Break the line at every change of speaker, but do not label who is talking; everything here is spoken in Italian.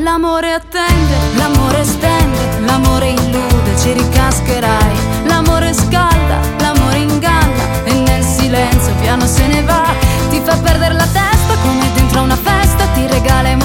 L'amore attende, l'amore stende, l'amore illude, ci ricascherai. L'amore scalda, l'amore inganna e nel silenzio piano se ne va. Ti fa perdere la testa come dentro a una festa, ti regala